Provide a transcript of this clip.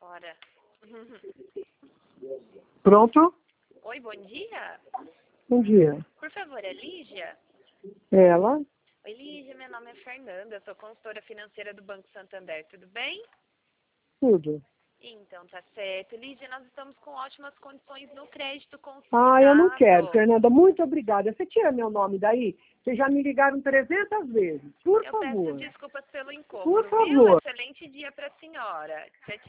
Bora. Pronto? Oi, bom dia. Bom dia. Por favor, é Lígia? Ela? Oi, Lígia, meu nome é Fernanda, sou consultora financeira do Banco Santander, tudo bem? Tudo. Então, tá certo. Lígia, nós estamos com ótimas condições no crédito Ah, eu não quero, consignado. Fernanda. Muito obrigada. Você tira meu nome daí? Vocês já me ligaram 300 vezes. Por Eu peço favor. desculpas pelo incômodo, Por viu? favor. Excelente dia para a senhora. Tchau, tchau.